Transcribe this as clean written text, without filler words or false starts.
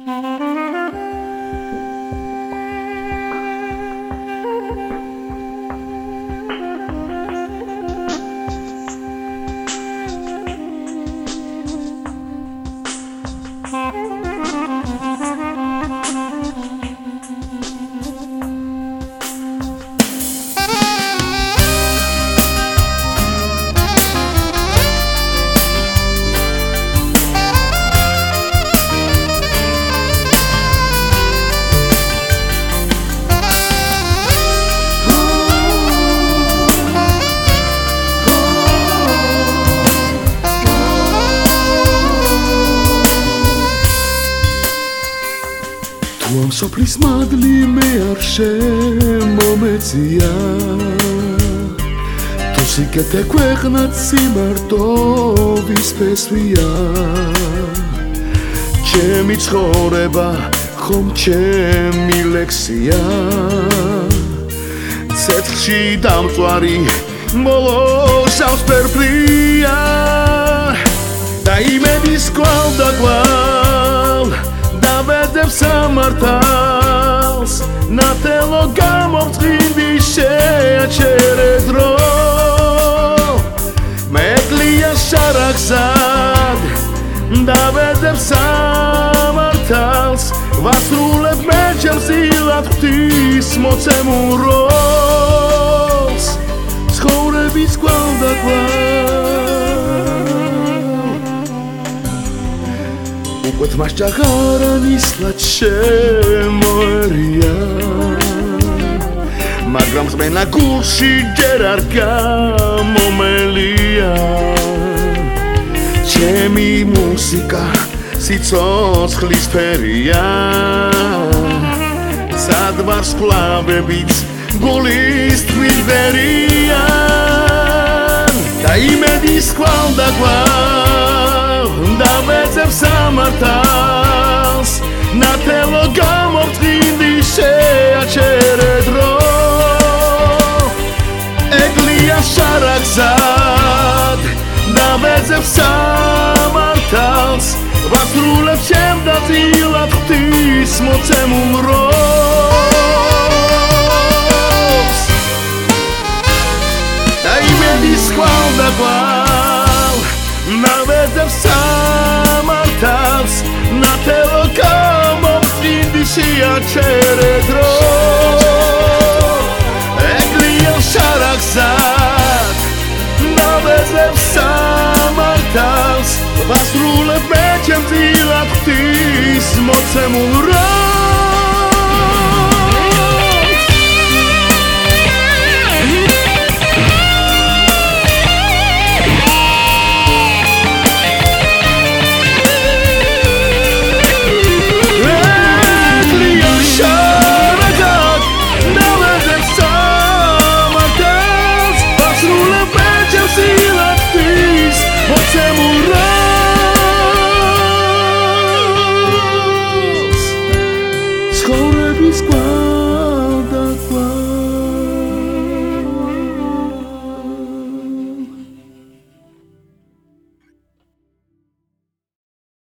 Am soplis madli me ar შემომეწია თუ სიკეთე ქვეყნად სიმარტოვის ფესვია ჩემი ცხოვრება ხომ ჩემი ლექსია ცეცხლში დამწვარი მოლოსავს ფერფლია და იმედის კვალ და კვალ დავედებს სამართალს ნათელო გამოვწყინდი შეაჩერე დრო მეკლია შარაგზად დავედებს სამართალს ვასრულებ მე ჩემს ილად ღვთის მოცემულ როლს ცხოვრების კვალ და უკვე თმას ჭაღარანისლად შემოერია მაგრამ წმენა გულში ჯერ არ გამომელია ჩემი მუსიკა სიცოცხლის ფერია სადვარს ფლავებიც გულის თმით ვერიან და იმედის კვალ და კვალ დავეძებს სამართალს ნათელო გამოვწყინდი შეაჩერე დრო ეკლია შარაგზად დავეძებს სამართალს ვასრულებ ჩემ დაძილად ღვთის მოცემულ როლს და იმედის კვალ და კვალ დავეძებს სამართალს ნათელო გამოვწყინდი შეაჩერე დრო ეკლია შარაგზად დავეძებს სამართალს ვასრულებ მე ჩემს ილად ღვთის მოცემულ როლს ცხოვრების კვალ